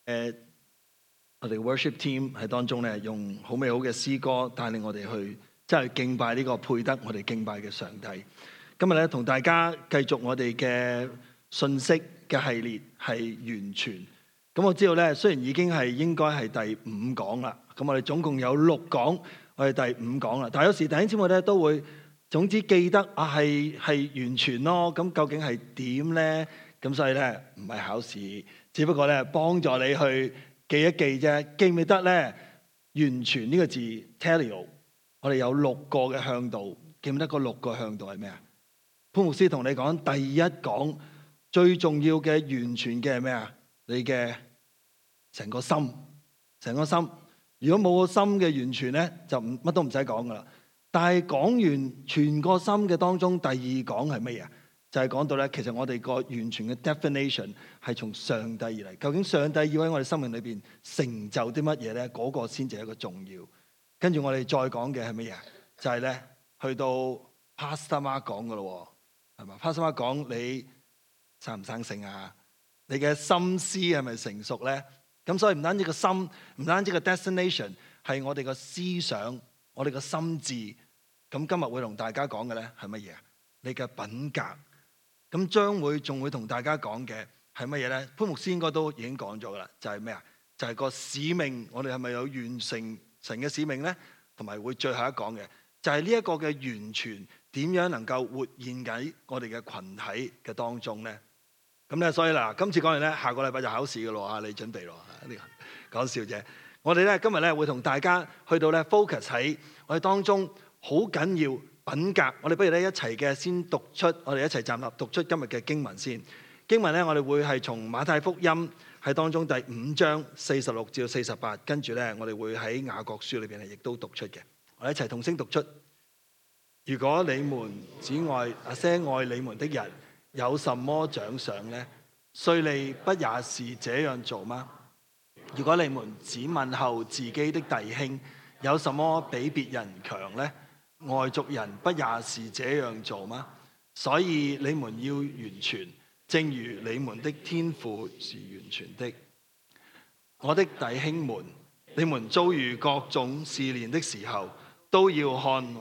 我哋 worship team 喺當中咧，用好美好嘅詩歌帶領我哋去，即係敬拜呢個配得我哋敬拜嘅上帝。今日咧同大家繼續我哋嘅信息嘅系列係完全。咁我知道咧，雖然已經係應該係第5講啦，咁我哋總共有6講，我哋第5講啦。但係有時弟兄姊妹咧都會總之記得係完全咯。咁究竟係點咧？咁所以咧唔係考試，只不過咧幫助你去記一記啫。記唔記得咧？完全呢個字 teleo， 我哋有6個嘅向度。記唔記得嗰6個向度係咩啊？潘牧師同你講，第一講最重要嘅完全嘅係咩啊？你嘅成個心，成個心。如果冇個心嘅完全咧，就乜都唔使講噶啦。但係講完全個心嘅當中，第2講係乜嘢？就係講到咧，其實我哋個完全嘅 definition 係從上帝而嚟。究竟上帝要喺我哋生命裏邊成就啲乜嘢咧？嗰個先至係一個重要。跟住我哋再講嘅係乜嘢？就係咧去到 Pastor Mark 講噶咯，係嘛？Pastor Mark 講你生唔生性啊？你嘅心思係咪成熟咧？咁所以唔單止個心，唔單止個 destination 係我哋個思想，我哋個心智。咁今日會同大家講嘅咧係乜嘢？你嘅品格。咁將會仲會同大家講嘅係乜嘢咧？潘牧師應該都已經講咗噶啦，就係咩啊？就係個使命，我哋係咪有完成神嘅使命咧？同埋會最後一講嘅，就係呢一個嘅完全點樣能夠活現喺我哋嘅群體嘅當中咧？咁咧，所以嗱，今次講完咧，下個禮拜就考試噶咯，你準備咯，呢個講笑啫。我哋咧今日咧會同大家去到咧 focus 喺我哋當中好緊要。品格，我哋不如咧一齊嘅先讀出，我哋一齊站立讀出今日嘅經文先。經文咧，我哋會係從馬太福音喺當中第5章46至48，跟住咧我哋會喺雅各書裏邊亦都讀出嘅。我哋一齊同聲讀出。如果你們只愛那些愛你們的人，有什麼獎賞呢？稅吏不也是這樣做嗎？如果你們只問候自己的弟兄，有什麼比別人強呢？外族人不也是這樣做嗎？所以你們要完全，正如你們的天父是完全的。我的弟兄們，你們遭遇各種試煉的時候，都要看為，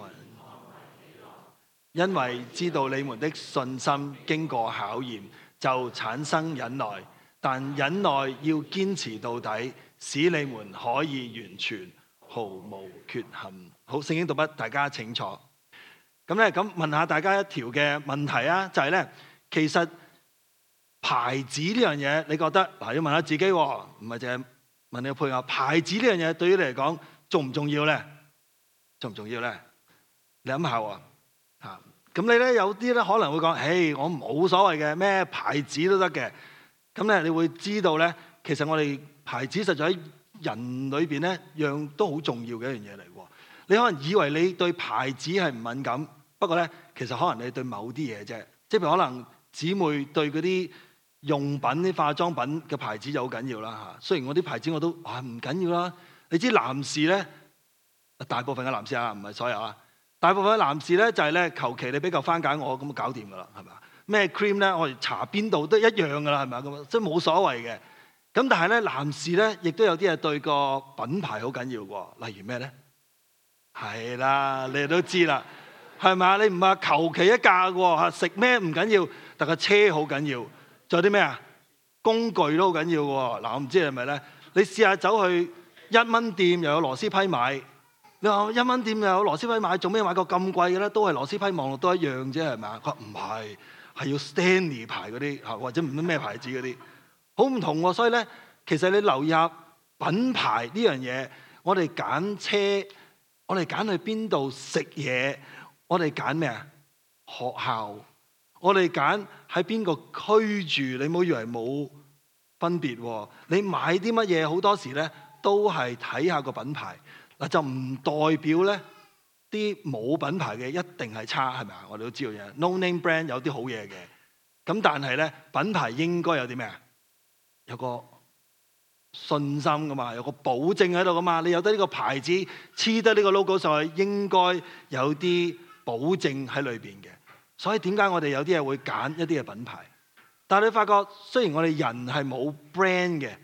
因為知道你們的信心經過考驗，就產生忍耐。但忍耐要堅持到底，使你們可以完全，毫無缺陷。好，聖經讀筆，大家請坐。咁咧，咁問下大家一條嘅問題啊，就係咧，其實牌子呢樣嘢，你覺得嗱，要問下自己，唔係淨係問你嘅配偶，牌子呢樣嘢對於你嚟講重唔重要咧？重唔重要咧？你諗下喎，嚇，咁你咧有啲咧可能會講，誒，我冇所謂嘅，咩牌子都得嘅。咁咧，你會知道咧，其實我哋牌子實在喺人裏邊咧，樣都好重要嘅一樣嘢嚟喎。你可能以為你對牌子係唔敏感，不過咧，其實可能你對某啲嘢啫。即係譬如可能姊妹對嗰啲用品、啲化妝品嘅牌子就好緊要啦嚇。雖然我啲牌子我都唔緊要啦。你知男士咧，大部分嘅男士啊，唔係所有啊，大部分嘅男士咧就係咧，求其你俾嚿番梘我咁就搞掂噶啦，係咪啊？咩 cream 咧，我哋搽邊度都一樣噶啦，係咪啊？咁即係冇所謂嘅。咁但係咧，男士咧亦都有啲係對個品牌好緊要喎。例如咩咧？係啦，你哋都知啦，係咪啊？你唔係求其一架喎，食咩唔緊要，但個車好緊要。仲有啲咩啊？工具都好緊要喎。嗱，我唔知係咪咧？你試下走去1蚊店又有螺絲批買，你話1蚊店又有螺絲批買，做咩買個咁貴嘅咧？都係螺絲批，望落都一樣啫，係咪啊？佢話唔係，係要 Stanley 牌嗰啲嚇，或者唔知咩牌子嗰啲，好唔同喎。所以咧，其實你留意下品牌呢樣嘢，我哋揀車。我哋揀去邊度食嘢？我哋揀咩啊？學校。我哋揀喺邊個區住？你唔好以為冇分別喎。你買啲乜嘢好多時咧，都係睇下個品牌。嗱，就唔代表咧啲冇品牌嘅一定係差，係咪啊？我哋都知道嘅。No name brand 有啲好嘢嘅。咁但係咧，品牌應該有啲咩啊？有個信心噶嘛，有個保證喺度噶嘛。你有得呢個牌子，黐得呢個 logo 上去，應該有啲保證喺裏邊嘅。所以點解我哋有啲嘢會揀一啲嘅品牌？但係你發覺，雖然我哋人係冇 brand 嘅，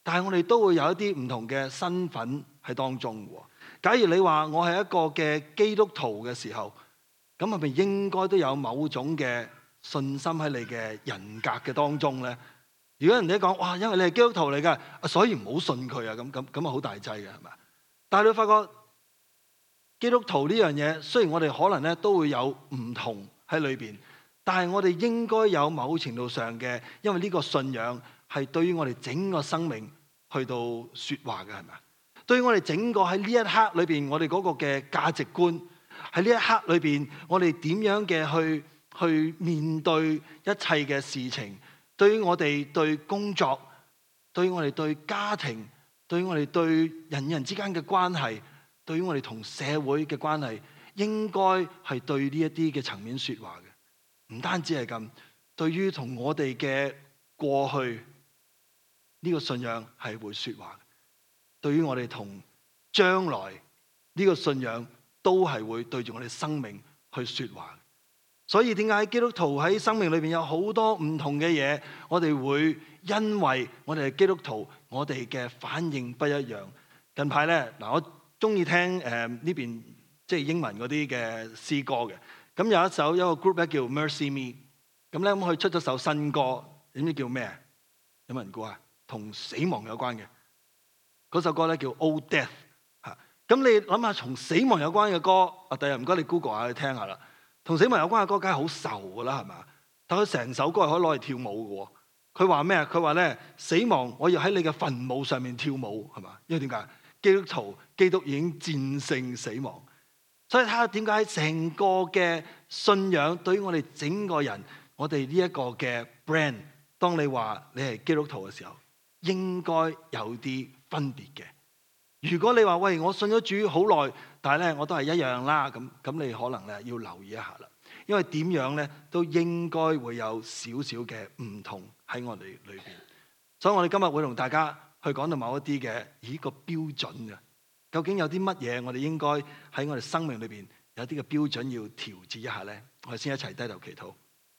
但係我哋都會有一啲唔同嘅身份喺當中喎。假如你話我係一個嘅基督徒嘅時候，咁係咪應該都有某種嘅信心喺你嘅人格嘅當中咧？如果人哋講哇，因為你係基督徒嚟㗎，所以唔好信佢啊，咁啊好大劑嘅係咪？但係你發覺基督徒呢樣嘢，雖然我哋可能咧都會有唔同喺裏邊，但係我哋應該有某程度上嘅，因為呢個信仰係對於我哋整個生命去到說話嘅，係咪？對於我哋整個喺呢一刻裏邊，我哋嗰個嘅價值觀喺呢一刻裏邊，我哋點樣嘅去面對一切嘅事情？對於我哋對工作，對於我哋對家庭，對於我哋對人與人之間嘅關係，對於我哋同社會嘅關係，應該係對呢一啲嘅層面說話嘅。唔單止係咁，對於同我哋嘅過去呢個信仰係會說話嘅。對於我哋同將來呢個信仰都係會對住我哋生命去說話。所以點解基督徒喺生命裏邊有好多唔同嘅嘢，我哋會因為我哋係基督徒，我哋嘅反應不一樣。近排咧嗱，我中意聽呢邊即係英文嗰啲嘅詩歌嘅。咁有一個 group 咧叫 Mercy Me， 咁咧佢出咗首新歌，你知唔知叫咩？有冇人估啊？同死亡有關嘅嗰首歌咧叫 Old Death 嚇。咁你諗下，同死亡有關嘅歌，第日唔該你 Google 下去聽下啦。同死亡有關嘅歌梗係好愁噶啦，係嘛？但佢成首歌係可以攞嚟跳舞嘅。佢話咩啊？佢話咧，死亡，我要喺你嘅墳墓上面跳舞，係嘛？因為點解？基督已經戰勝死亡。所以睇下點解成個嘅信仰對於我哋整個人，我哋呢一個嘅 brand， 當你話你係基督徒嘅時候，應該有啲分別嘅。如果你話喂，我信咗主好耐，但係咧我都係一樣啦，咁你可能咧要留意一下啦，因為點樣咧都應該會有少少嘅唔同喺我哋裏邊。所以我哋今日會同大家去講到某一啲嘅個標準嘅，究竟有啲乜嘢我哋應該喺我哋生命裏邊有啲嘅標準要調節一下咧。我哋先一齊低頭祈禱。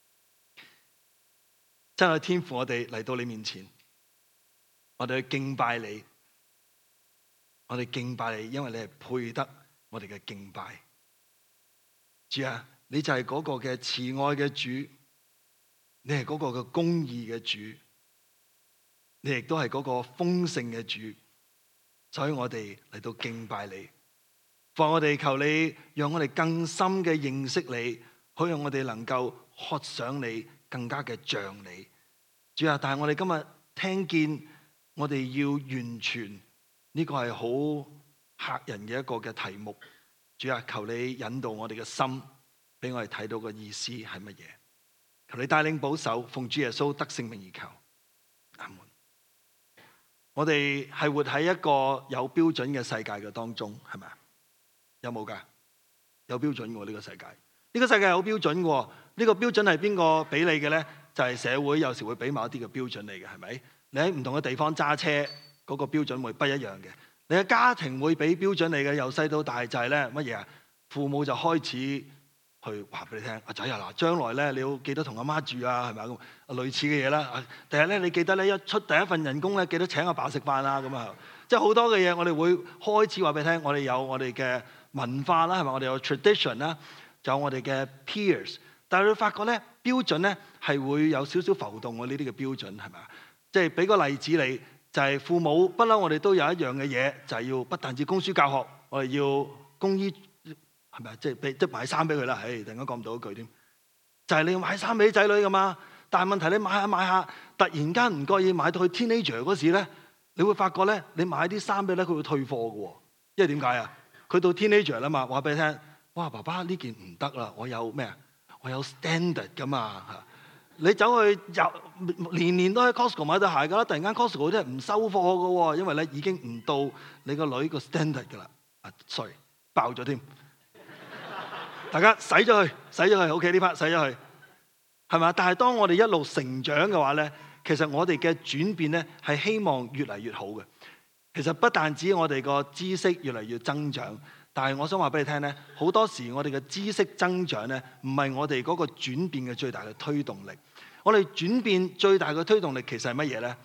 真係天父，我哋嚟到你面前，我哋去敬拜你。我哋敬拜你，因為你係配得我哋嘅敬拜。主啊，你就係嗰個嘅慈愛嘅主，你係嗰個嘅公義嘅主，你亦都係嗰個豐盛嘅主。所以我哋嚟到敬拜你，放我哋求你，讓我哋更深嘅認識你，好讓我哋能夠渴想你，更加嘅像你。主啊，但係我哋今日聽見，我哋要完全。呢個係好嚇人嘅一個嘅題目，主啊，求你引導我哋嘅心，俾我哋睇到個意思係乜嘢。求你帶領保守，奉主耶穌得聖名而求，阿門。我哋係活喺一個有標準嘅世界嘅當中，係咪啊？有冇㗎？有標準嘅呢個世界，呢個世界有標準嘅。呢個標準係邊個俾你嘅咧？就係社會有時會俾某一啲嘅標準你嘅，係咪？你喺唔同嘅地方揸車。嗰個標準會不一樣嘅，你嘅家庭會俾標準你嘅，由細到大就係咧乜嘢啊？父母就開始去話俾你聽，阿仔啊嗱，將來咧你要記得同阿媽住啊，係咪啊？咁類似嘅嘢啦。第日咧你記得咧一出第一份人工咧，記得請阿爸食飯啦咁啊，即係好多嘅嘢我哋會開始話俾你聽。我哋有我哋嘅文化啦，係咪？我哋有 tradition 啦，就有我哋嘅 peers。但係你發覺咧標準咧係會有少少浮動喎，呢啲嘅標準係咪啊？即係俾個例子你。就係父母不嬲，我哋都有一樣嘅嘢，就係要不但止供書教學，我哋要供衣，係咪啊？即係買衫俾佢啦。唉，突然間講唔到一句添，就係你要買衫俾仔女噶嘛。但係問題你買下，突然間唔覺意買到去 teenager 嗰時咧，你會發覺咧，你買啲衫俾咧，佢會退貨嘅喎。因為點解啊？佢到 teenager 啦嘛，話俾你聽，哇，爸爸呢件唔得啦，我有咩啊？我有 standard 噶嘛嚇。你走去年年都喺 Costco 買對鞋㗎啦，突然間 Costco 啲人唔收貨㗎喎，因為咧已經唔到你個女個 standard 㗎啦。sorry 爆咗添，大家洗咗佢 OK 呢 part 洗咗佢，係咪？但係當我哋一路成長嘅話咧，其實我哋嘅轉變咧係希望越嚟越好嘅。其實不但止我哋個知識越嚟越增長。但係我想話俾你聽咧，好多時我哋嘅知識增長咧，唔係我哋嗰個轉變嘅最大嘅推動力。我哋轉變最大嘅推動力其實係乜嘢咧？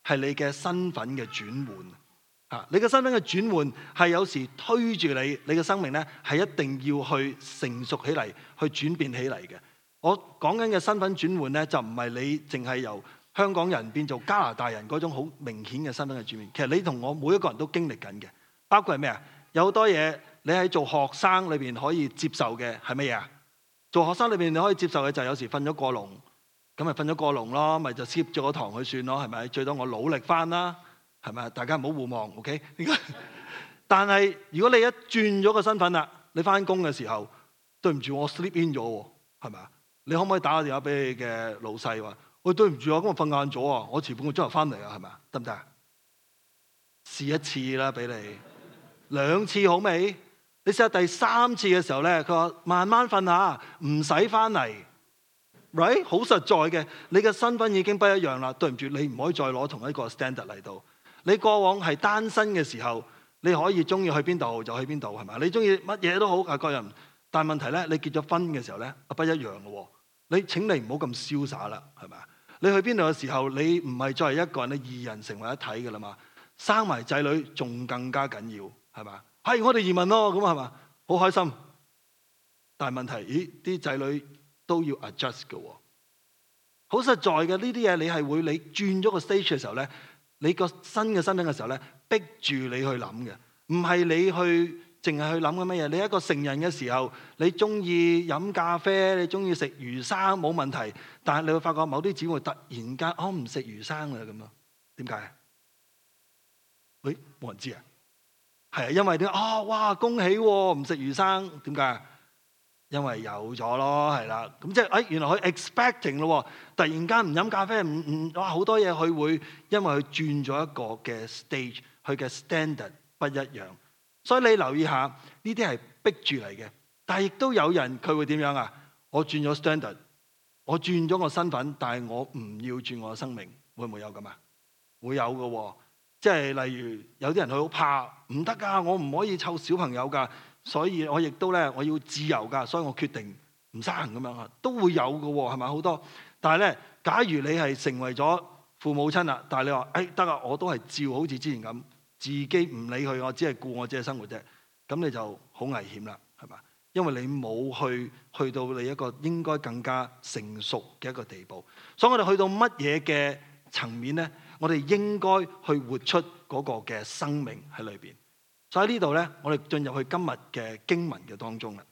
係你嘅身份嘅轉換。你嘅身份嘅轉換係有時推住你嘅生命咧係一定要去成熟起嚟，去轉變起嚟嘅。我講緊嘅身份轉換咧，就唔係你淨係由香港人變做加拿大人嗰種好明顯嘅身份嘅轉變。其實你同我每一個人都經歷緊嘅，包括係咩啊？有好多嘢你喺做學生裏邊可以接受嘅係乜嘢啊？做學生裏邊你可以接受嘅就係有時瞓咗過籠，咁咪瞓咗過籠咯，咪就 skip 咗個堂去算咯，係咪？最多我努力翻啦，係咪？大家唔好互望 ，OK？ 但係如果你一轉咗個身份啦，你翻工嘅時候，對唔住我 sleep in 咗喎，係咪啊？你可唔可以打個電話俾你嘅老細話，喂，對唔住啊，今日瞓晏咗啊，我遲半個鐘頭翻嚟啊，係咪啊？得唔得啊？試一次啦，俾你2次好未？你試下第3次嘅時候咧，佢話慢慢瞓下，唔使翻嚟 ，right？ 好實在嘅，你嘅身份已經不一樣啦。對唔住，你唔可以再攞同一個 standard 嚟到。你過往係單身嘅時候，你可以中意去邊度就去邊度，係咪？你中意乜嘢都好，個人。但係問題咧，你結咗婚嘅時候咧，不一樣嘅喎。你請你唔好咁瀟灑啦，係咪啊？你去邊度嘅時候，你唔係作為一個人，你2人成為一體嘅啦嘛。生埋仔女仲更加緊要，係咪啊？係我哋移民咯，咁係嘛？好開心。但係問題，咦？啲仔女都要 adjust 嘅喎。好實在嘅，呢啲嘢你係會你轉咗個 stage 嘅時候咧，你個新嘅身份嘅時候咧，逼住你去諗嘅，唔係你去淨係去諗緊乜嘢。你一個成人嘅時候，你中意飲咖啡，你中意食魚生冇問題，但係你會發覺某啲姊妹突然間我唔食魚生啦咁啊？點解？喂，冇人知啊？係啊，因為點哇，恭喜喎，唔食魚生，點解？因為有咗咯，係啦。咁即係原來佢 expecting 咯，突然間唔飲咖啡，哇好多嘢佢會因為佢轉咗一個嘅 stage，佢嘅 standard 不一樣。所以你留意下，呢啲係逼住嚟嘅。但係亦都有人佢會點樣啊？我轉咗 standard，我轉咗個身份，但係我唔要轉我嘅生命，會唔會有咁啊？會有嘅喎。即係例如有啲人佢好怕，唔得㗎，我唔可以湊小朋友㗎，所以我亦都咧我要自由㗎，所以我決定唔生咁樣啊，都會有嘅喎，係咪好多？但係咧，假如你係成為咗父母親啦，但係你話得啊，我都係照好似之前咁，自己唔理佢，我只係顧我自己生活啫，咁你就好危險啦，係嘛？因為你冇去到你一個應該更加成熟嘅一個地步，所以我哋去到乜嘢嘅層面咧？我哋應該去活出嗰個嘅生命喺裏邊。所以喺呢度咧，我哋進入去今日嘅經文嘅當中啦。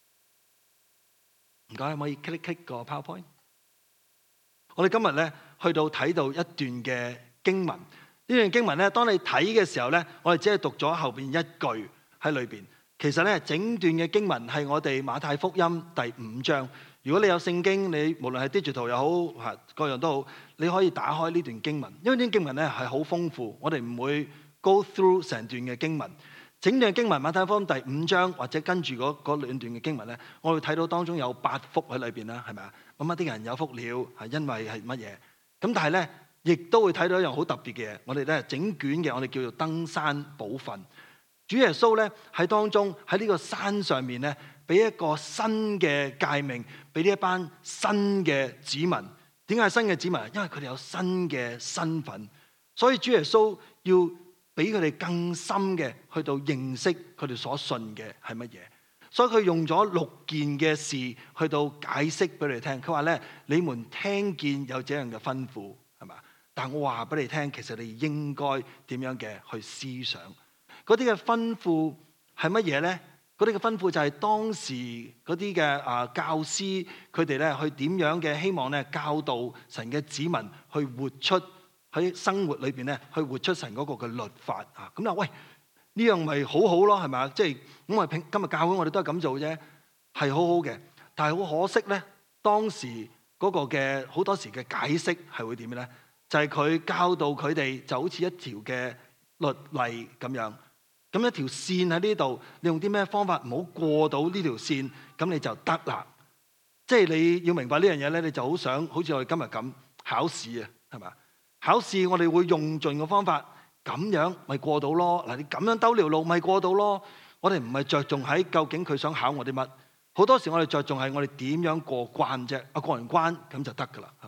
唔該，可以 click 個 PowerPoint。我哋今日咧去到睇到一段嘅經文。呢段經文咧，當你睇嘅時候咧，我哋只係讀咗後邊一句喺裏邊。其實咧，整段嘅經文係我哋馬太福音第5章。如果你有聖經，你無論係 digital 又好，各樣都好，你可以打開呢段經文，因為呢段經文咧係好豐富，我哋唔會 go through 成段嘅經文。整段經文馬太福音第5章或者跟住嗰2段嘅經文咧，我會睇到當中有8福喺裏邊啦，係咪啊？咁啲人有福了，係因為係乜嘢？咁但係咧，亦都會睇到一樣好特別嘅嘢，我哋咧整卷嘅我哋叫做登山寶訓。主耶穌咧喺當中喺呢個山上面咧，俾一個新嘅誡命，俾呢一班新嘅子民。點解係新嘅子民？因為佢哋有新嘅身份，所以主耶穌要俾佢哋更深嘅去到認識佢哋所信嘅係乜嘢。所以佢用咗6件嘅事去到解釋俾你聽。佢話咧：你們聽見有這樣嘅吩咐，係嘛？但我話俾你聽，其實你應該點樣嘅去思想。嗰啲嘅吩咐係乜嘢咧？嗰啲嘅吩咐就係當時嗰啲嘅教師，佢哋咧去點樣嘅希望咧教導神嘅子民去活出喺生活裏邊咧去活出神嗰個嘅律法啊！咁啊，喂，呢樣咪好好咯，係咪啊？即係咁我哋今日教會我哋都係咁做啫，係好好嘅。但係好可惜咧，當時嗰個嘅好多時嘅解釋係會點咧？就係佢教導佢哋就好似一條嘅律例咁樣。咁一條線喺呢度，你用啲咩方法唔好過到呢條線，咁你就得啦。即係你要明白呢樣嘢咧，你就好想好似我哋今日咁考試啊，係咪？考試我哋會用盡個方法，咁樣咪過到咯。嗱，你咁樣兜條路咪過到咯。我哋唔係着重喺究竟佢想考我啲乜，好多時我哋着重係我哋點樣過關啫。過完關咁就得噶啦，係咪？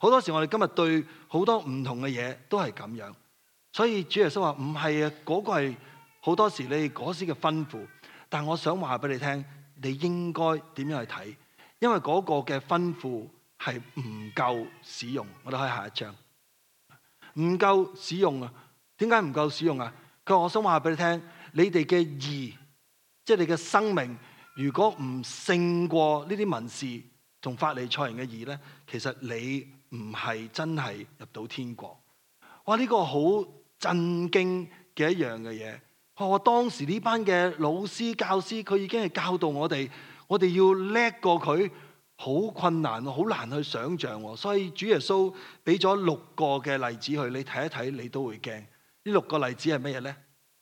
好多時我哋今日對好多唔同嘅嘢都係咁樣，所以主耶穌話唔係啊，嗰個係好多時你嗰時嘅吩咐，但我想話俾你聽，你應該點樣去睇？因為嗰個嘅吩咐係唔夠使用。我哋可以下一章，唔夠使用啊？點解唔夠使用啊？佢話我想話俾你聽，你哋嘅義，即係你嘅生命，如果唔勝過呢啲文士同法利賽人嘅義咧，其實你唔係真係入到天國。哇！呢個好震驚嘅一樣嘅嘢。我當時呢班嘅老師教師，佢已經係教導我哋要叻過佢，好困難，好難去想像。所以主耶穌俾咗6個嘅例子佢，你睇一睇，你都會驚。呢6個例子係乜嘢咧？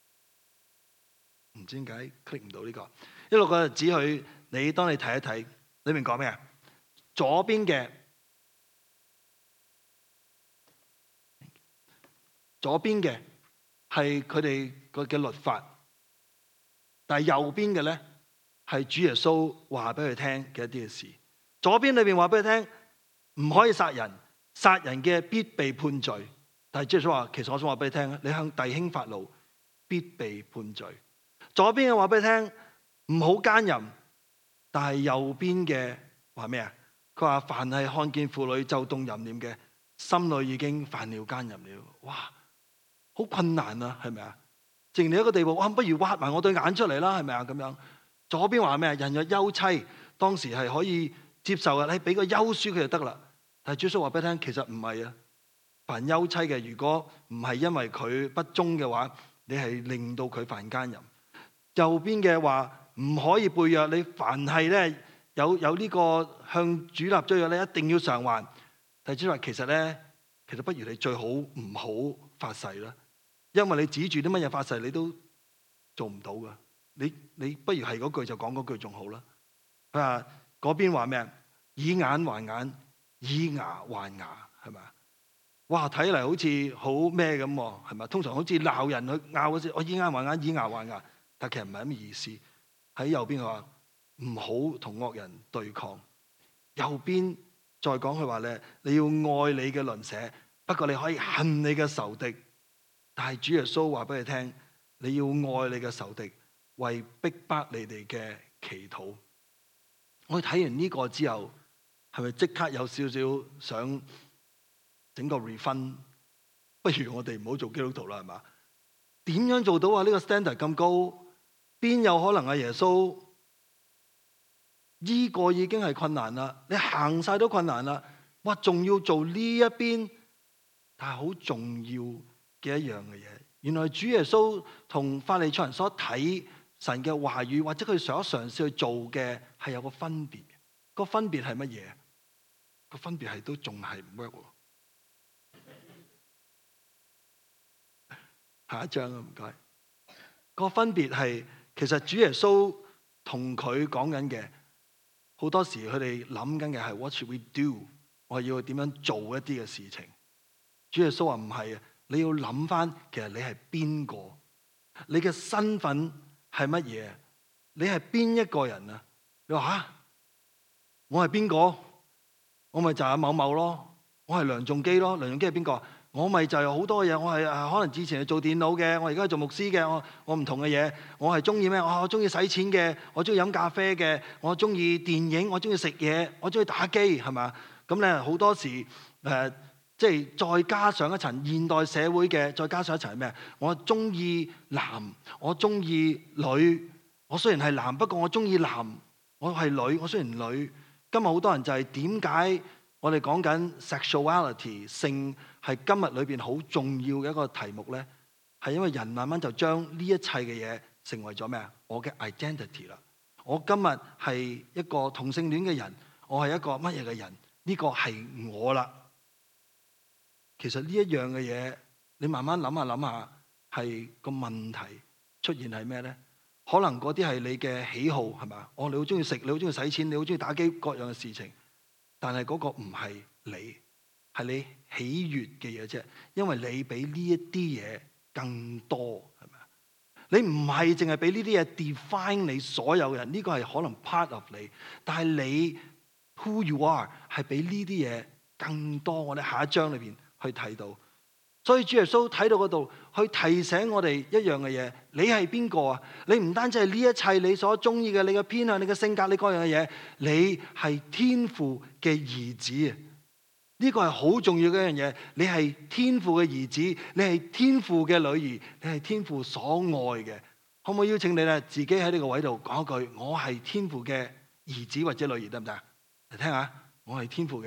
唔知點解 click 唔到呢個。呢6個例子佢，你當你睇一睇，裏面講咩啊？左邊嘅係佢哋嘅律法，但係右邊嘅咧係主耶穌話俾佢聽嘅一啲嘅事。左邊裏邊話俾佢聽唔可以殺人，殺人嘅必被判罪。但係主耶穌話，其實我想話俾你聽，你向弟兄發怒必被判罪。左邊嘅話俾你聽唔好奸淫，但係右邊嘅話咩啊？佢話凡係看見婦女就動淫念嘅，心裏已經犯了奸淫了。哇，好困難啊，係咪啊？正到一個地步，哇，不如挖埋我對眼出嚟啦，係咪啊？咁樣。左邊話咩啊？人若休妻，當時係可以接受嘅，你俾個休書佢就得啦。但係主耶穌話俾你聽，其實唔係啊。凡休妻嘅，如果唔係因為佢不忠嘅話，你係令到佢犯奸淫。右邊嘅話唔可以背約，你凡係咧有呢個向主立咗約咧，一定要償還。但係主話其實不如你最好唔好發誓啦，因為你指住啲乜嘢發誓，你都做唔到噶。你不如係嗰句就講嗰句仲好啦。佢話嗰邊話咩啊？以眼還眼，以牙還牙，係咪啊？哇，睇嚟好似好咩咁，係咪？通常好似鬧人去拗嗰時，我以眼還眼，以牙還牙，但其實唔係咁嘅意思。喺右邊佢話唔好同惡人對抗。右邊再講佢話咧，你要愛你嘅鄰舍，不過你可以恨你嘅仇敵。但係主耶穌話俾你聽，你要愛你嘅仇敵，為逼迫你哋嘅祈禱。我睇完呢個之後，係咪即刻有少少想整個 refund？ 不如我哋唔好做基督徒啦，係嘛？點樣做到啊？呢個 standard 咁高，邊有可能啊？耶穌呢個已經係困難啦，你行晒都困難啦，哇！仲要做呢一邊，但係好重要嘅一樣嘅嘢。原來主耶穌同法利賽人所睇神嘅話語，或者佢所嘗試去做嘅係有個分別。個分別係乜嘢？個分別係都仲係唔 work。下一章啊，唔該。個分別係其實主耶穌同佢講緊嘅，好多時佢哋諗緊嘅係 What should we do？ 我要點樣做一啲嘅事情。主耶穌話唔係啊，你要諗翻其實你係邊個，你嘅身份係乜嘢？你係邊一個人啊？你話吓，我係邊個？我咪就係某某咯，我係梁仲基咯。梁仲基係邊個？我咪就係好多嘢，我係可能之前係做電腦嘅，我而家係做牧師嘅，我唔同嘅嘢。我係中意咩？我中意使錢嘅，我中意飲咖啡嘅，我中意電影，我中意食嘢，我中意打機，係嘛？咁咧好多時即係再加上一層現代社會嘅，再加上一層係咩？我中意男，我中意女。我雖然係男，不過我中意男。我係女，我雖然女。今日好多人就係點解我哋講緊 sexuality 性係今日裏邊好重要嘅一個題目咧？係因為人慢慢就將呢一切嘅嘢成為咗咩啊？我嘅 identity 啦。我今日係一個同性戀嘅人，我係一個乜嘢嘅人？呢個係我啦。其實呢一樣嘅嘢，你慢慢諗下諗下，係個問題出現係咩咧？可能嗰啲係你嘅喜好，係嘛？你好中意食，你好中意使錢，你好中意打機，各樣嘅事情。但係嗰個唔係你，係你喜悅嘅嘢啫。因為你比呢一啲嘢更多，係咪啊？你唔係淨係俾呢啲嘢 define 你所有人，呢個係可能 part of 你。但係你 who you are 係俾呢啲嘢更多，我哋下一章裏邊去睇到。所以主耶穌睇到嗰度，去提醒我哋一樣嘅嘢：你係邊個啊？你唔單止係呢一切你所中意嘅，你嘅偏向、你嘅性格、你各樣嘅嘢，你係天父嘅兒子啊！呢個係好重要嘅一樣嘢。你係天父嘅兒子，你係天父嘅女兒，你係天父所愛嘅。可唔可以邀請你咧，自己喺呢個位度講一句：我係天父嘅兒子或者女兒，得唔得啊？嚟聽下，我係天父嘅。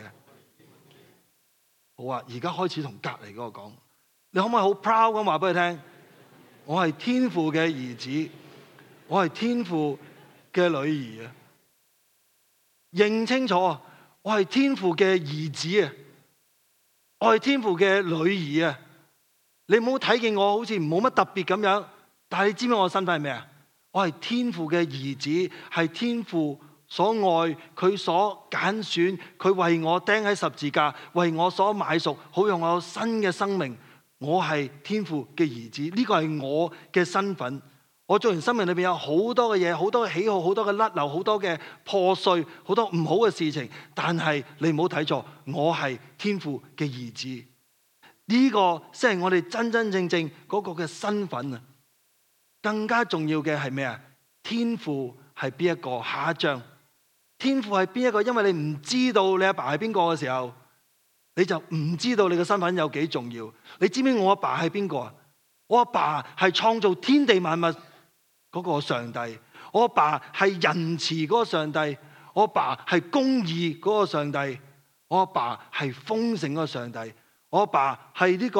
好啊，而家開始同隔籬嗰個講。你可唔可以好 proud 咁話俾佢聽？我係天父嘅兒子，我係天父嘅女兒啊！認清楚啊！我係天父嘅兒子啊！我係天父嘅女兒啊！你唔好睇見我好似冇乜特別咁樣，但係你知唔知我身份係咩啊？我係天父嘅兒子，係天父所愛，佢所揀選，佢為我釘喺十字架，為我所買贖，好讓我有新嘅生命。我係天父嘅兒子，呢個係我嘅身份。我做人生命裏邊有好多嘅嘢，好多嘅喜好，好多嘅甩漏，好多嘅破碎，好多唔好嘅事情。但係你唔好睇錯，我係天父嘅兒子。呢個先係我哋真真正正嗰個嘅身份啊！更加重要嘅係咩啊？天父係邊一個？下一章，天父係邊一個？因為你唔知道你阿爸係邊個嘅時候，你就唔知道你嘅身份有幾重要。你知唔知我阿爸係邊個啊？我阿爸係創造天地萬物嗰個上帝，我阿爸係仁慈嗰個上帝，我阿爸係公義嗰個上帝，我阿爸係豐盛嗰個上帝，我阿爸係呢個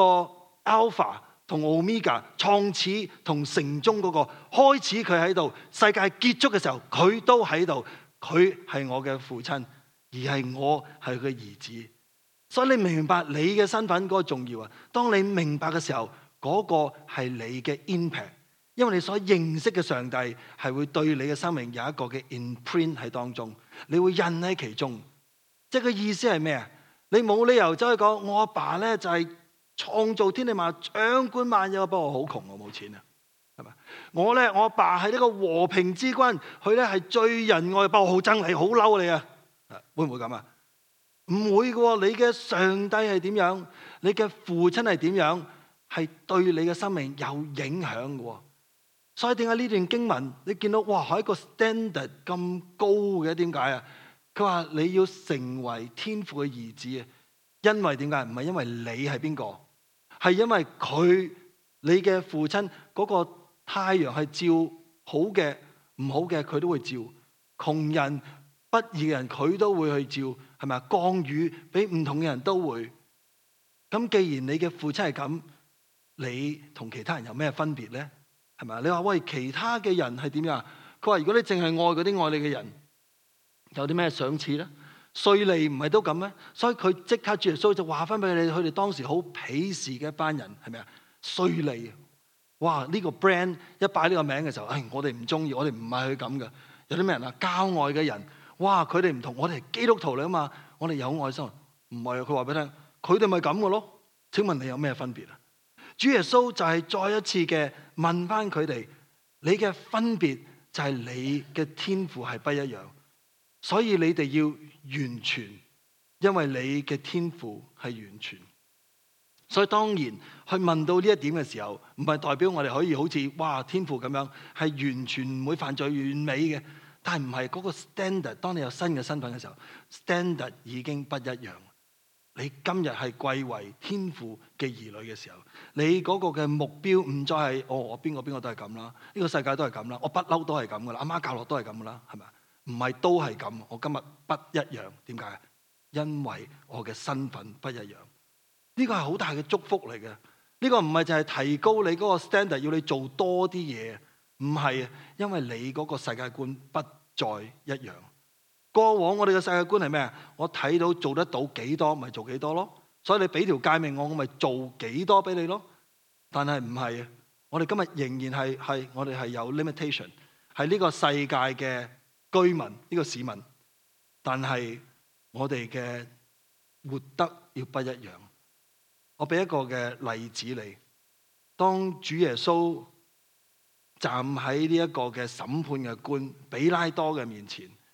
Alpha 同 Omega 創始同成終嗰個，開始佢喺度，世界結束嘅時候佢都喺度，佢係我嘅父親，而係我係佢兒子。所以你明白你嘅身份嗰個重要啊！當你明白嘅時候，嗰個係你嘅 impact， 因為你所認識嘅上帝係會對你嘅生命有一個嘅 imprint 喺當中，你會印喺其中。即係個意思係咩啊？你冇理由走去講我阿爸咧就係創造天地萬物、掌管萬有，不過我好窮，我冇錢啊，係咪？我阿爸係呢個和平之君，佢咧係最仁愛，不過我好憎你，好嬲你啊！會唔會咁啊？唔會嘅，你嘅上帝係點樣？你嘅父親係點樣？係對你嘅生命有影響嘅。所以點解呢段經文你見到哇，係一個 standard 咁高嘅？點解啊？佢話你要成為天父嘅兒子啊！因為點解？唔係因為你係邊個，係因為佢，你嘅父親嗰個太陽係照好嘅、唔好嘅，佢都會照。窮人、不義嘅人，佢都會去照，係咪啊？降雨俾唔同嘅人都會。咁既然你嘅父親係咁，你同其他人有咩分別咧？係咪啊？你話喂，其他嘅人係點樣？佢話如果你淨係愛嗰啲愛你嘅人，有啲咩賞賜咧？稅吏唔係都咁咩？所以佢即刻主耶穌就話翻俾你，佢哋當時好鄙視嘅一班人係咪啊？稅吏，哇！呢個 brand 一擺呢個名嘅時候，我哋唔中意，我哋唔係佢咁嘅。有啲咩人啊？郊外嘅人，哇！佢哋唔同，我哋係基督徒嚟啊嘛，我哋有愛心。唔係啊，佢話俾你聽，佢哋咪咁嘅咯。請問你有咩分別啊？主耶穌就係再一次嘅問翻佢哋，你嘅分別就係你嘅天父係不一樣，所以你哋要完全，因為你嘅天父係完全。所以當然去問到呢一點嘅時候，唔係代表我哋可以好似哇天父咁樣係完全唔會犯罪、完美嘅，但係唔係嗰個 standard。當你有新嘅身份嘅時候 ，standard 已經不一樣。你今日係貴為天父嘅兒女嘅時候，你嗰個嘅目標唔再係我邊個都係咁啦，呢個世界都係咁啦，我不嬲都係咁噶啦，阿媽教落都係咁噶啦，係咪？唔係都係咁，我今日不一樣。點解？因為我嘅身份不一樣。呢個係好大嘅祝福嚟嘅。呢個唔係就係提高你嗰個 standard，要你做多啲嘢，唔係，因為你嗰個世界觀不再一樣。過往我哋嘅世界觀係咩啊？我睇到做得到幾多咪做幾多咯，所以你俾條誡命我咪做幾多俾你咯。但係唔係啊？我哋今日仍然係我哋係有 limitation， 係呢個世界嘅居民，呢個市民。但係我哋嘅活得要不一樣。我俾一個嘅例子你，當主耶穌站喺呢一個嘅審判嘅官比拉多嘅面前，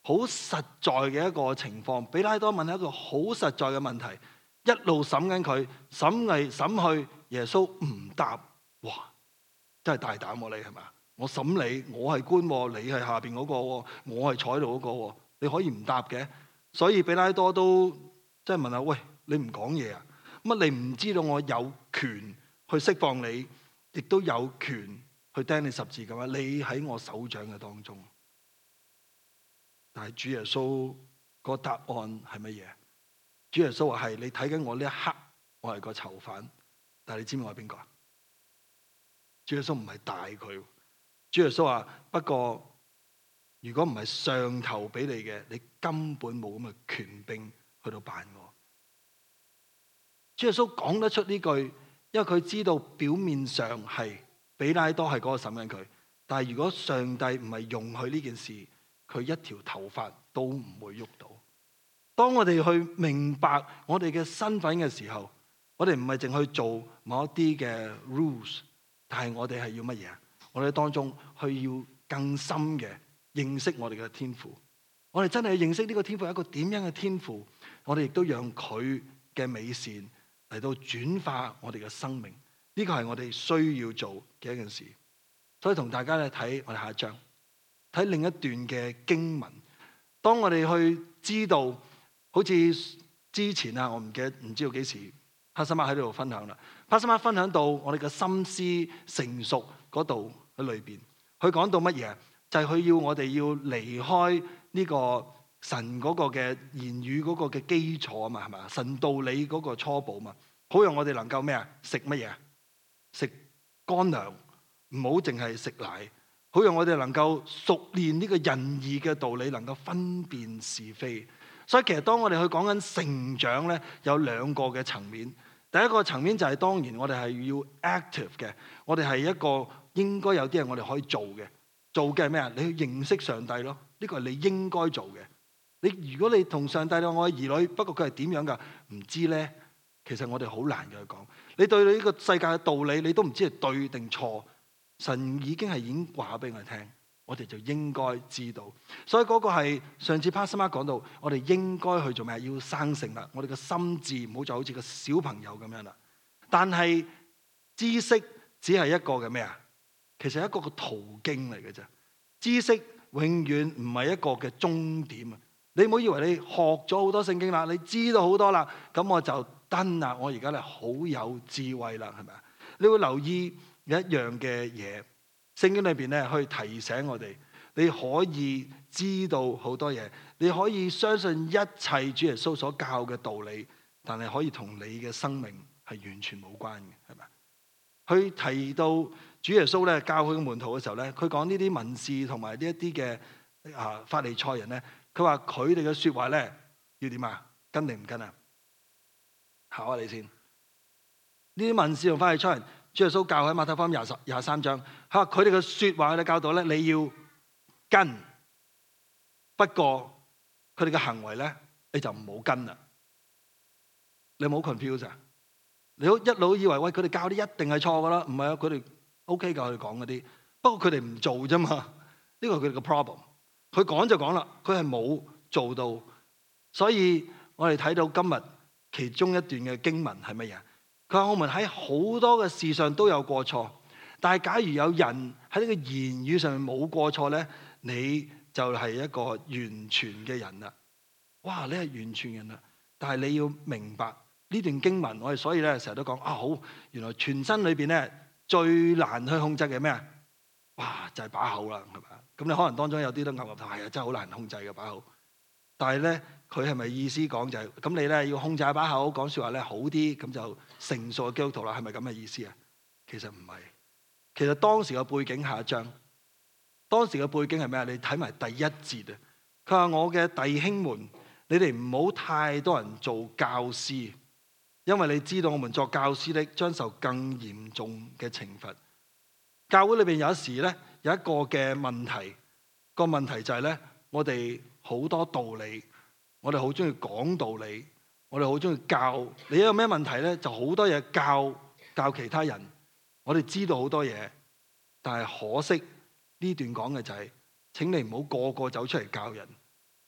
好實在嘅一個情況。彼拉多問一個好實在嘅問題，一路審緊佢，審嚟審去，耶穌唔答。哇！真係大膽喎，你係咪？我審你，我係官，你係下邊嗰個，我係坐喺度嗰個，你可以唔答嘅？所以彼拉多都即係問下，喂，你唔講嘢啊？乜你唔知道我有權去釋放你，亦都有權去釘你十字架嘛？你喺我手掌嘅當中。但係主耶穌個答案係乜嘢？主耶穌話係，你睇緊我呢一刻，我係個囚犯。但係你知唔知我係邊個啊？主耶穌唔係大佢。主耶穌話，不過如果唔係上頭俾你嘅，你根本冇咁嘅權柄去到辦我。主耶穌講得出呢句，因為佢知道表面上係彼拉多係嗰個審緊佢，但係如果上帝唔係容許呢件事，佢一條頭髮都唔會喐到。當我哋去明白我哋嘅身份嘅時候，我哋唔係淨去做某一啲嘅 rules， 但係我哋係要乜嘢？我哋當中去要更深嘅認識我哋嘅天父。我哋真係認識呢個天父係一個點樣嘅天父，我哋亦都讓佢嘅美善嚟到轉化我哋嘅生命。呢個係我哋需要做嘅一件事。所以同大家咧睇我哋下一章，睇另一段嘅經文。當我哋去知道，好似之前啊，我唔知道幾時帕斯瑪喺度分享啦。帕斯瑪分享到我哋嘅心思成熟嗰度喺裏邊，佢講到乜嘢？就係佢要我哋要離開呢個神嗰個嘅言語嗰個嘅基礎啊嘛，係嘛？神道理嗰個初步嘛，好讓我哋能夠咩啊？食乜嘢？食乾糧，唔好淨係食奶。好讓我哋能夠熟練呢個仁義嘅道理，能夠分辨是非。所以其實當我哋去講緊成長咧，有兩個嘅層面。第一個層面就係當然我哋係要 active 嘅，我哋係一個應該有啲嘢我哋可以做嘅。做嘅係咩啊？你去認識上帝咯，呢個係你應該做嘅。如果你同上帝話我係兒女，不過佢係點樣噶？唔知咧。其實我哋好難嘅去講。你對呢個世界嘅道理，你都唔知係對定錯。神已經話俾我哋聽，我哋就應該知道。所以嗰個係上次 Pastor Mark 講到，我哋應該去做咩？要生性啦。我哋嘅心智唔好就好似個小朋友咁樣啦。但係知識只係一個嘅咩啊？其實係一個途徑嚟嘅啫。知識永遠唔係一個嘅終點啊！你唔好以為你學咗好多聖經啦，你知道好多啦，咁我就得啦。我而家咧好有智慧啦，係咪啊？你會留意有一樣嘅嘢，聖經裏邊咧去提醒我哋，你可以知道好多嘢，你可以相信一切主耶穌所教嘅道理，但係可以同你嘅生命係完全冇關嘅，係咪？佢提到主耶穌咧教佢嘅門徒嘅時候咧，佢講呢啲文士同埋呢一啲嘅法利賽人咧，佢話佢哋嘅說話咧要點啊？跟定唔跟啊？考下你先。呢啲文士同法利賽人，主耶穌教喺馬太福音23章，佢話佢哋嘅說話嘅教導咧，你要跟，不過佢哋嘅行為咧，你就唔好跟啦。你冇 confuse 啊？你一路以為喂佢哋教啲一定係錯噶啦，唔係啊，佢哋 OK 噶，佢哋講嗰啲，不過佢哋唔做啫嘛，呢個係佢哋嘅 problem。佢講就講啦，佢係冇做到，所以我哋睇到今日其中一段嘅經文係乜嘢？佢話我們喺好多嘅事上都有過錯，但係假如有人喺呢個言語上面冇過錯咧，你就係一個完全嘅人啦。哇，你係完全人啦，但係你要明白。呢段經文，我哋所以咧成日都講啊，好，原來全身裏邊咧最難去控制嘅咩啊？哇，就係把口啦，係咪？咁你可能當中有啲都岌岌頭，係啊，真係好難控制嘅把口。但係咧，佢係咪意思講就係咁？你咧要控制把口，講說話咧好啲，咁就成熟嘅基督徒啦？係咪咁嘅意思啊？其實唔係。其實當時嘅背景，下一章，當時嘅背景係咩啊？你睇埋第一節啊。佢話我嘅弟兄們，你哋唔好太多人做教師。因為你知道我們作教師的將受更嚴重嘅懲罰。教會裏邊有時咧有一個嘅問題，個問題就係咧，我哋好多道理，我哋好中意講道理，我哋好中意教。你有咩問題咧？就好多嘢教其他人。我哋知道好多嘢，但係可惜呢段講嘅就係，請你唔好個個走出嚟教人。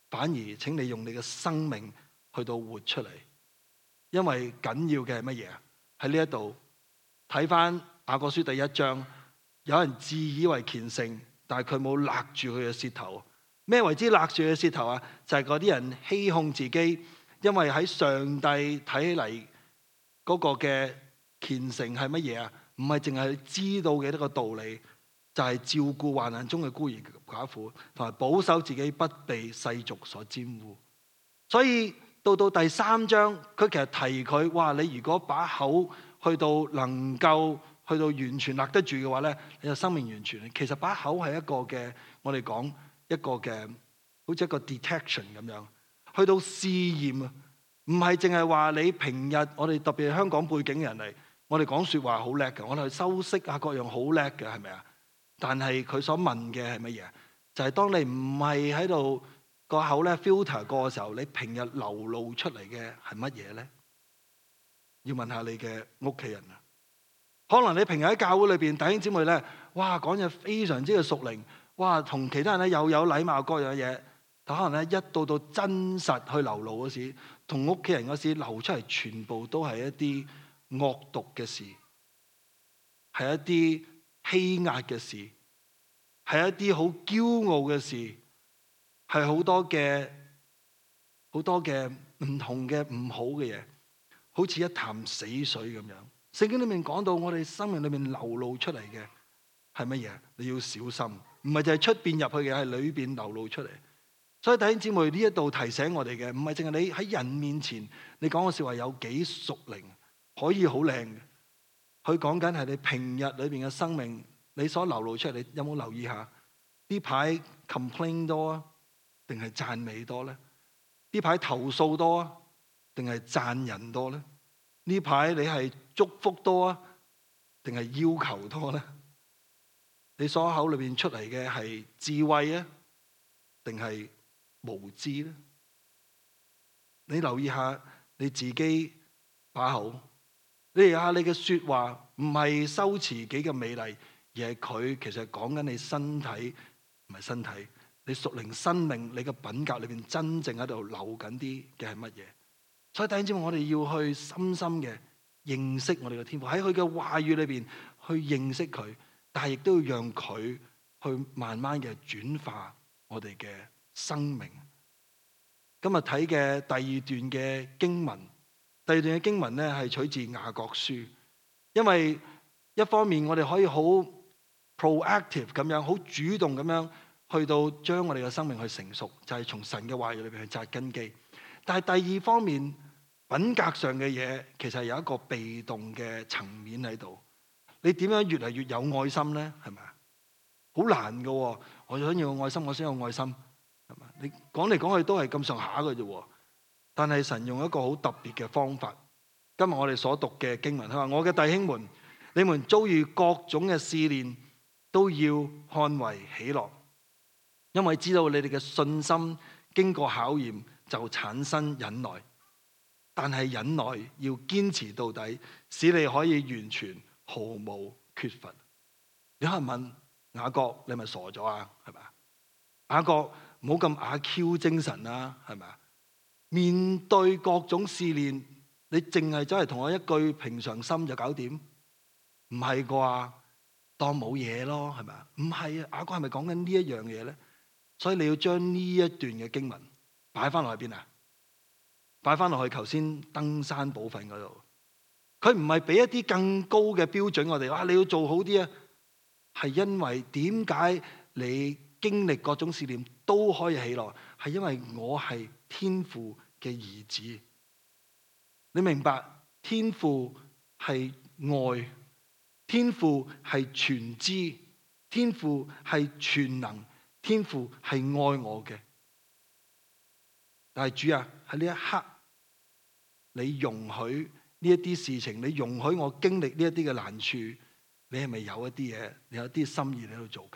反而請你用你嘅生命去到活出嚟。因為緊要嘅係乜嘢啊？喺呢一度睇翻雅各書第1章，有人自以為虔誠，但係佢冇勒住佢嘅舌頭。咩為之勒住佢嘅舌頭啊？就係嗰啲人欺哄自己，因為喺上帝睇起嚟嗰個嘅虔誠係乜嘢啊？唔係淨係知道嘅一個道理，就係照顧患難中嘅孤兒寡婦，同埋保守自己不被世俗所玷污。所以到第3章，佢其實提佢，哇！你如果把口去到能夠去到完全勒得住嘅話咧，你就生命完全。其實把口係一個嘅，我哋講一個嘅，好似一個 detection 咁樣，去到試驗啊，唔係淨係話你平日我哋特別係香港背景嘅人嚟，我哋講說話好叻嘅，我哋修飾啊各樣好叻嘅，係咪啊？但係佢所問嘅係乜嘢？就係當你唔係喺度個口咧 filter 過嘅時候，你平日流露出嚟嘅係乜嘢咧？要問下你嘅屋企人啊。可能你平日喺教會裏邊弟兄姊妹咧，哇講嘢非常之嘅屬靈，哇同其他人咧又有禮貌各樣嘢，但可能咧一到真實去流露嗰時，同屋企人嗰時流出嚟，全部都係一啲惡毒嘅事，係一啲欺壓嘅事，係一啲好驕傲嘅事，係好多嘅唔同嘅唔好嘅嘢，好似一潭死水咁樣。聖經裏面講到我哋生命裏面流露出嚟嘅係乜嘢？你要小心，唔係就係出邊入去嘅，係裏邊流露出嚟。所以弟兄姊妹，呢一度提醒我哋嘅，唔係淨係你喺人面前你講嘅說話有幾屬靈，可以好靚嘅。佢講緊係你平日裏邊嘅生命，你所流露出嚟，你有冇留意下？呢排 complain 多啊，定係讚美多咧？呢排投訴多啊，定係讚人多咧？呢排你係祝福多啊，定係要求多咧？你所口裏邊出嚟嘅係智慧啊，定係無知咧？你留意下你自己把口，你留意下你嘅說話，唔係修辭幾咁美麗，而係佢其實講緊你身體，唔係身體，你屬靈生命，你嘅品格裏邊真正喺度流緊啲嘅係乜嘢？所以弟兄姊妹，我哋要去深深嘅認識我哋嘅天父，喺佢嘅話語裏邊去認識佢，但係亦都要讓佢去慢慢嘅轉化我哋嘅生命。今日睇嘅第2段嘅經文，第2段嘅經文咧係取自雅各書，因為一方面我哋可以好 proactive 咁樣，好主動咁樣去到將我哋嘅生命去成熟，就係從神嘅話語裏邊去紮根基。但係第二方面，品格上嘅嘢其實有一個被動嘅層面喺度。你點樣越嚟越有愛心咧？係咪啊？好難噶。我想要愛心，我想有愛心，係嘛？你講嚟講去都係咁上下嘅啫。但係神用一個好特別嘅方法。今日我哋所讀嘅經文，佢話：我嘅弟兄們，你們遭遇各種嘅試煉，都要看為喜樂，因為知道你哋嘅信心經過考驗，就產生忍耐。但係忍耐要堅持到底，使你可以完全毫無缺乏。你可能問雅各，你咪傻咗啊？係咪？雅各唔好咁阿 Q 精神啦，係咪？面對各種試煉，你淨係走嚟同我一句平常心就搞掂？唔係啩？當冇嘢咯，係咪？唔係啊，雅各係咪講緊呢一樣嘢咧？所以你要將呢一段嘅經文擺翻落去邊啊？擺翻落去頭先登山寶訓嗰度。佢唔係俾一啲更高嘅標準我哋，哇！你要做好啲啊，係因為點解你經歷各種試煉都可以喜樂？係因為我係天父嘅兒子。你明白？天父係愛，天父係全知，天父係全能，天父係愛我嘅。但係主啊，喺呢一刻，你容許呢一啲事情，你容許我經歷呢一啲嘅難處，你係咪有一啲嘢，你有啲心意你喺度做緊？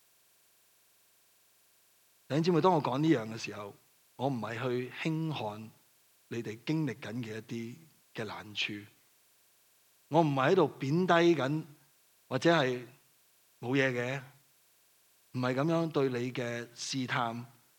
弟兄姊妹，當我講呢樣嘅時候，我唔係去輕看你哋經歷緊嘅一啲嘅難處，我唔係喺度貶低緊，或者係冇嘢嘅，唔係咁樣對你嘅試探。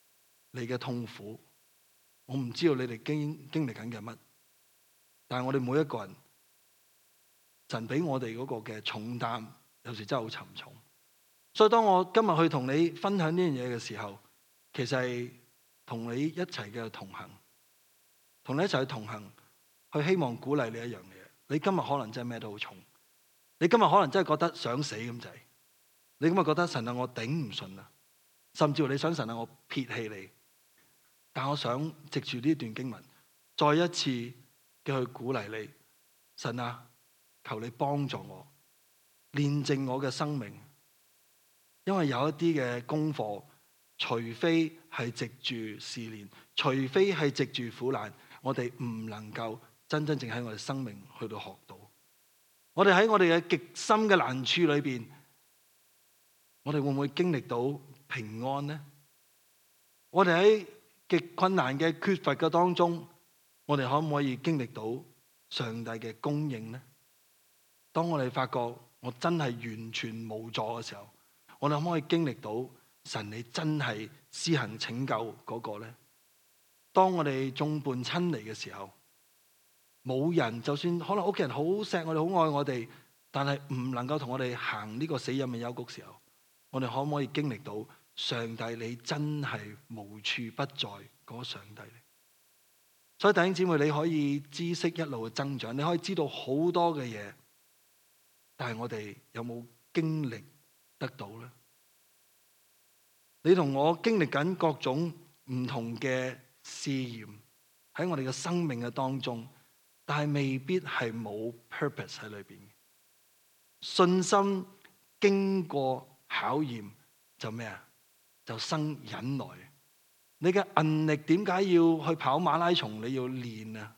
你嘅痛苦，我唔知道你哋經歷緊嘅乜，但係我哋每一個人，神俾我哋嗰個嘅重擔，有時真係好沉重。所以當我今日去同你分享呢樣嘢嘅時候，其實係同你一齊嘅同行，同你一齊去同行，去希望鼓勵你一樣嘢。你今日可能真係咩都好重，你今日可能真係覺得想死咁滯，你今日覺得神啊，我頂唔順啦，甚至乎你想神啊，我撇棄你。但我想藉住呢段經文，再一次嘅去鼓勵你，神啊，求你幫助我，煉淨我嘅生命。因為有一啲嘅功課，除非係藉住試煉，除非係藉住苦難，我哋唔能夠真正喺我哋生命去到學到。我哋喺我哋嘅極深嘅難處裏邊，我哋會唔會經歷到平安呢？我哋喺極困難嘅缺乏嘅當中，我哋可唔可以經歷到上帝嘅供應呢？當我哋發覺我真係完全無助嘅時候，我哋可唔可以經歷到神你真係施行拯救嗰個呢？當我哋眾叛親離嘅時候，冇人，就算可能屋企人好錫我哋，好愛我哋，但係唔能夠同我哋行呢個死蔭嘅幽谷時候，我哋可唔可以經歷到上帝你真係無處不在嗰個上帝呢？所以弟兄姊妹，你可以知識一路嘅增長，你可以知道好多嘅嘢，但係我哋有冇經歷得到呢？你同我經歷緊各種唔同嘅試驗喺我哋嘅生命嘅當中，但係未必係冇 purpose 喺裏邊。信心經過考驗就咩啊？就生忍耐。你嘅韌力點解要去跑馬拉松？你要練啊？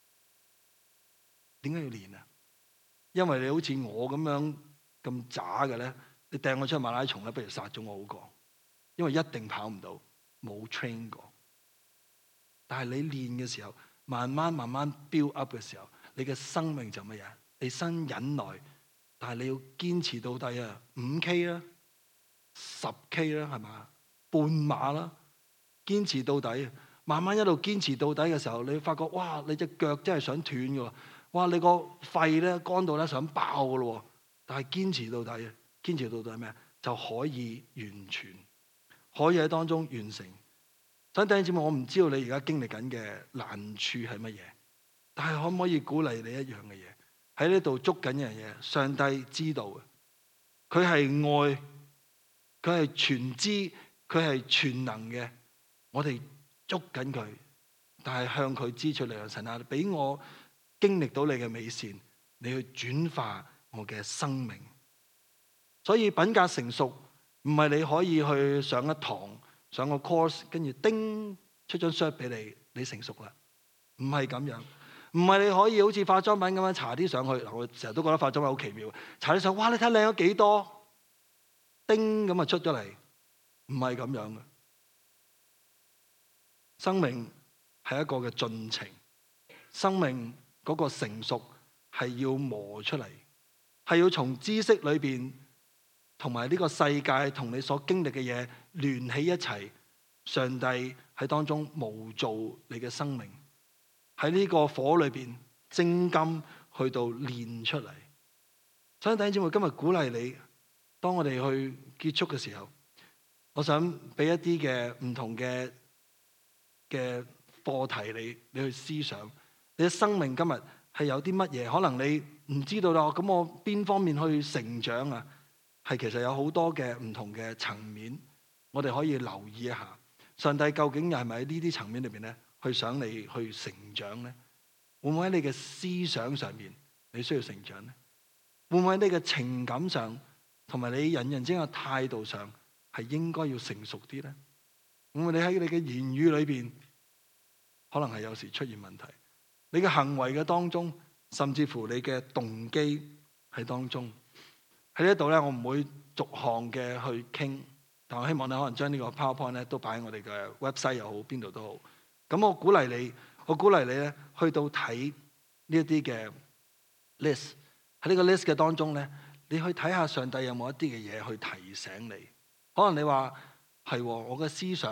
點解要練啊？因為你好似我咁樣咁渣嘅咧，你掟我出去馬拉松咧，不如殺咗我好過，因為一定跑唔到，冇 train 過。但係你練嘅時候，慢慢 build up 嘅時候，你嘅生命就乜嘢？你生忍耐，但係你要堅持到底啊！5K 啦，10K 啦，係嘛？半馬啦，堅持到底。慢慢一路堅持到底嘅時候，你會發覺哇，你隻腳真係想斷嘅，哇，你個肺咧乾到咧想爆嘅咯。但係堅持到底，堅持到底咩？就可以完全，可以喺當中完成。所以弟兄姊妹，我唔知道你而家經歷緊嘅難處係乜嘢，但係可唔可以鼓勵你一樣嘅嘢？喺呢度捉緊一樣嘢，上帝知道嘅，佢係愛，佢係全知，佢係全能嘅。我哋捉緊佢，但係向佢支取力量。神啊，俾我經歷到你嘅美善，你去轉化我嘅生命。所以品格成熟唔係你可以去上一堂，上個 course， 跟住叮出張 cert 俾你，你成熟啦。唔係咁樣，唔係你可以好似化妝品咁樣搽啲上去。我成日都覺得化妝品好奇妙，搽啲上去，哇！你睇靚咗幾多，叮咁啊出咗嚟，唔係咁樣嘅。生命係一個嘅進程，生命嗰個成熟係要磨出嚟，係要從知識裏邊同埋呢個世界同你所經歷嘅嘢聯起一齊。上帝喺當中模造你嘅生命，喺呢個火裏邊精金去到煉出嚟。所以弟兄姊妹，今日鼓勵你，當我哋去結束嘅時候，我想俾一啲嘅唔同嘅課題你去思想。你嘅生命今日係有啲乜嘢？可能你唔知道啦。咁我邊方面去成長啊？係其實有好多嘅唔同嘅層面，我哋可以留意一下。上帝究竟又係咪喺呢啲層面裏邊咧，去想你去成長咧？會唔會喺你嘅思想上面你需要成長咧？會唔會喺你嘅情感上同埋你人之間嘅態度上係應該要成熟啲咧？會唔會你喺你嘅言語裏邊可能係有時出現問題？你嘅行為嘅當中，甚至乎你嘅動機喺當中，喺呢度咧，我唔會逐項嘅去傾。但我希望你可能將呢個 PowerPoint 咧都擺喺我哋嘅 website 又好，邊度都好。咁我鼓勵你咧去到睇呢一啲嘅 list。喺呢個 list 嘅當中咧，你去睇下上帝有冇一啲嘅嘢去提醒你。可能你話係，我嘅思想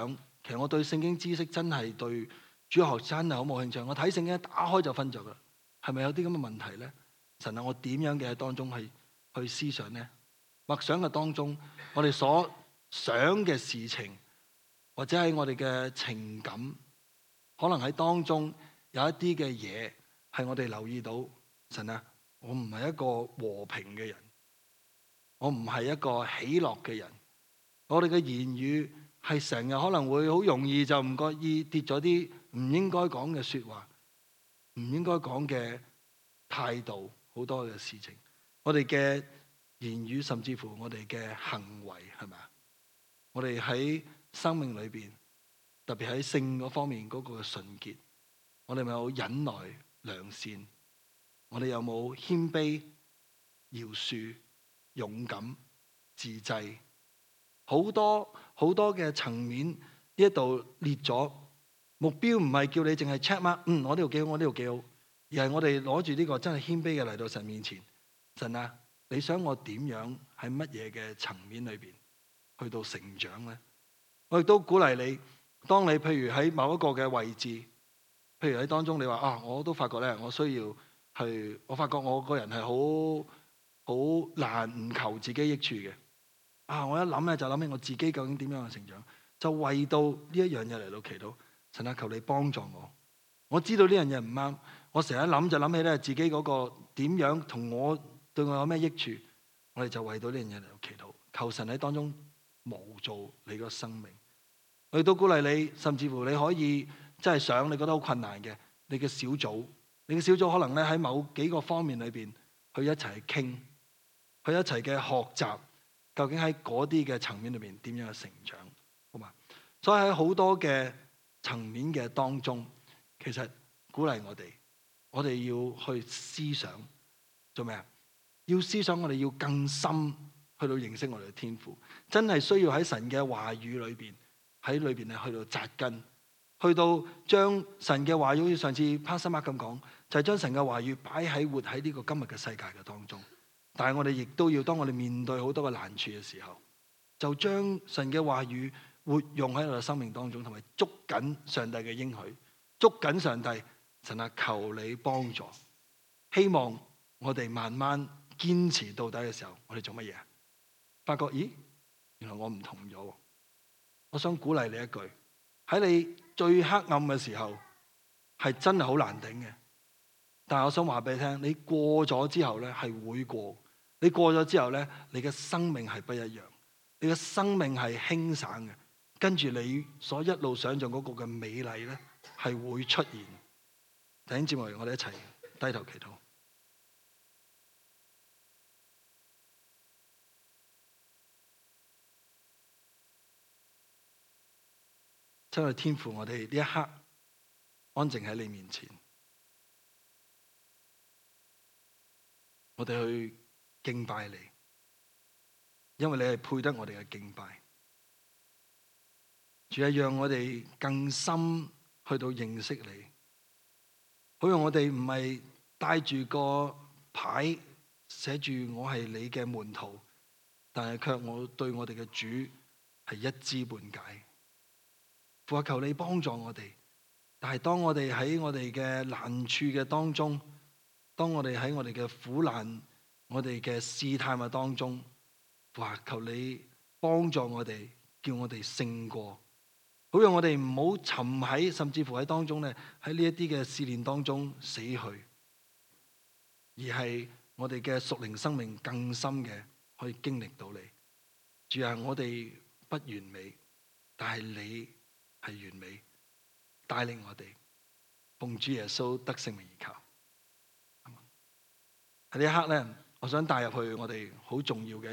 其實我對聖經知識真係對主學真係好冇興趣。我睇聖經打開就瞓着噶，係咪有啲咁嘅問題咧？神啊，我點樣嘅喺當中係去思想咧？默想嘅當中，我哋所想嘅事情，或者喺我哋嘅情感，可能喺當中有一啲嘅嘢係我哋留意到。神啊，我唔係一個和平嘅人，我唔係一個喜樂嘅人。我哋嘅言語係成日可能會好容易就唔覺意跌咗啲唔應該講嘅說話，唔應該講嘅態度，好多嘅事情。我哋嘅言語，甚至乎我哋嘅行為，係咪啊？我哋喺生命裏邊，特別喺性嗰方面嗰個純潔，我哋咪有忍耐、良善？我哋有冇謙卑、饒恕、勇敢、自制？好多好多嘅層面，呢一度列咗目標，唔係叫你淨係 check mark，我呢度幾好，我呢度幾好，而係我哋攞住呢個真係謙卑嘅嚟到神面前。神啊，你想我點樣喺乜嘢嘅層面裏邊去到成長咧？我亦都鼓勵你，當你譬如喺某一個嘅位置，譬如喺當中你話啊，我都發覺咧，我需要去，我發覺我個人係好難唔求自己益處嘅。啊，我一諗咧就諗起我自己究竟點樣去成長，就為到呢一樣嘢嚟到祈禱。神啊，求你幫助我。我知道呢樣嘢唔啱，我成日諗就諗起咧自己嗰個點樣同我對我有咩益處，我哋就為到呢樣嘢嚟到祈禱。求神喺當中模造你個生命。我亦都鼓勵你，甚至乎你可以真係想你覺得好困難嘅，你嘅小組，你嘅小組可能咧喺某幾個方面裏邊去一齊傾，去一齊嘅學習，究竟喺嗰啲嘅層面裏邊點樣嘅成長，好嘛？所以喺好多嘅層面嘅當中，其實鼓勵我哋要去思想做咩啊？要思想我哋要更深去到認識我哋嘅天父，真係需要喺神嘅話語裏邊。喺裏邊咧，去到扎根，去到將神嘅話語，好似上次 Pastor Mark 咁講，就係將神嘅話語擺喺活喺呢個今日嘅世界嘅當中。但係我哋亦都要，當我哋面對好多嘅難處嘅時候，就將神嘅話語活用喺我哋生命當中，同埋捉緊上帝嘅應許，捉緊上帝。神啊，求你幫助，希望我哋慢慢堅持到底嘅時候，我哋做乜嘢？發覺咦，原來我唔同咗。我想鼓勵你一句，喺你最黑暗嘅時候，係真係好難頂嘅。但係我想話俾你聽，你過咗之後咧，係會過。你過咗之後咧，你嘅生命係不一樣，你嘅生命係輕省嘅。跟住你所一路想象嗰個嘅美麗咧，係會出現。弟兄姊妹，我哋一齊低頭祈禱。親愛的天父，我哋呢一刻安靜喺你面前，我哋去敬拜你，因為你係配得我哋嘅敬拜。主啊，讓我哋更深去到認識你，好讓我哋唔係帶住個牌寫住我係你嘅門徒，但係卻我對我哋嘅主係一知半解。父啊，求你幫助我哋。但係當我哋喺我哋嘅難處嘅當中，當我哋喺我哋嘅苦難、我哋嘅試探嘅當中，父啊，求你幫助我哋，叫我哋勝過，好讓我哋唔好沉喺，甚至乎喺當中咧，喺呢一啲嘅試煉當中死去，而係我哋嘅屬靈生命更深嘅可以經歷到你。主啊，我哋不完美，但係你係完美，帶領我哋奉主耶穌得勝名而求。喺呢一刻咧，我想帶入去我哋好重要嘅。